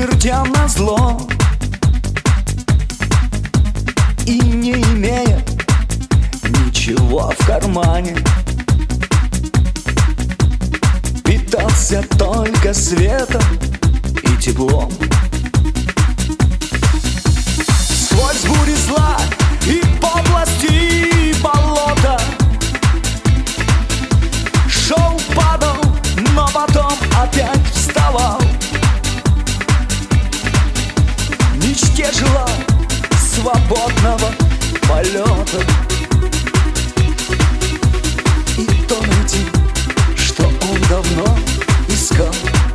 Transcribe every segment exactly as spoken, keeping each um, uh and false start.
чертям назло, и не имея ничего в кармане, питался только светом и теплом. Сквозь бури зла и подлости и болота шел, падал, но потом опять вставал. В мечте желал свободного полета, и то найти, что он давно искал.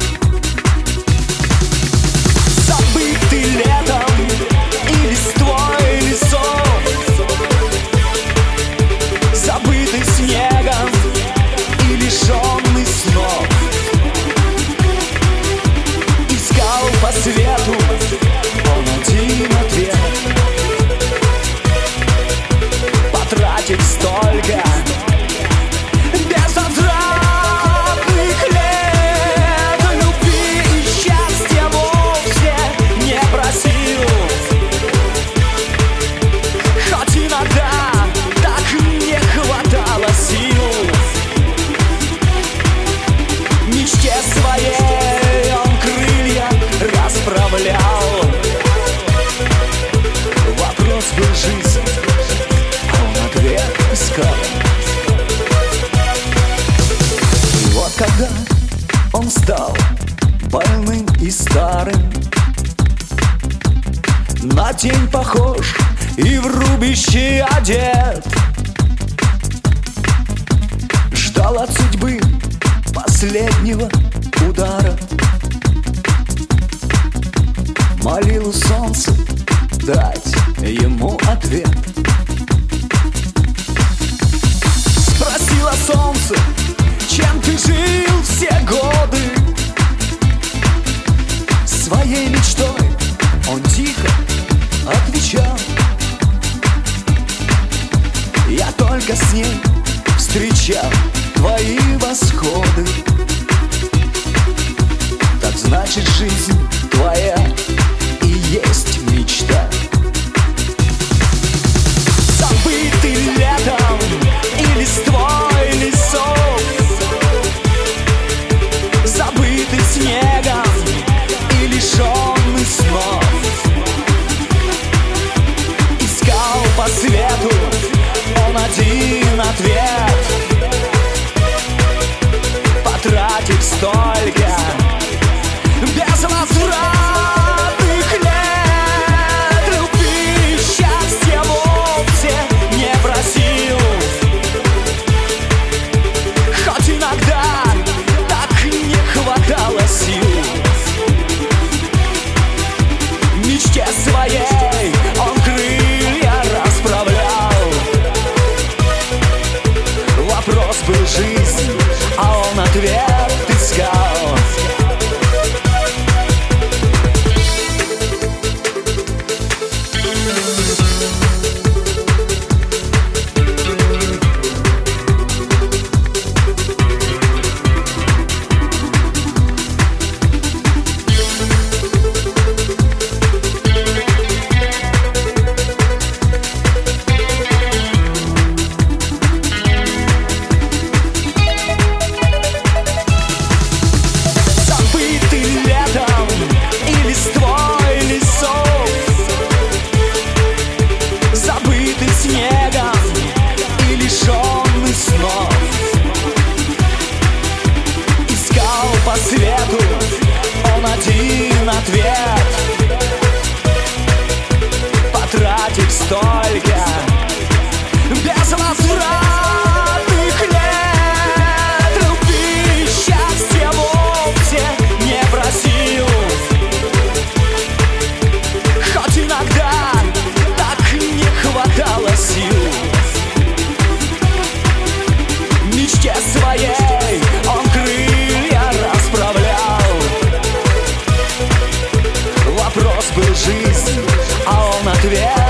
Забытый летом и листвой лесов, забытый снегом и лишенный снов, искал по свету он один ответ. Потратить столько безвозвратных лет, любви и счастья вовсе не просил. Хоть иногда так не хватало сил. В мечте своей он крылья расправлял. Вопрос был жизнь, а он ответ искал. И вот когда он стал больным и старым, на тень похож и в рубище одет, ждал от судьбы последнего удара, молил у солнца дать ему ответ. Спросила солнце, чем ты жил все годы. Своей мечтой он тихо отвечал: я только с ней встречал твои восходы. Так значит, жизнь твоя и есть мечта. Забытый летом и листвой лесов, забытый снегом и лишенный снов, искал по свету он один ответ. Потратив столько безвозвратных лет, любви и счастья вовсе не просил. Хоть иногда так не хватало сил. В мечте своей он крылья расправлял. Вопрос был жизнь, а он ответ искал. По свету он один ответ. Потратив столько безвозвратных лет, любви и счастья вовсе не просил. Хоть иногда так не хватало сил. В мечте своей он крылья расправлял. Вопрос был жизнь, а он ответ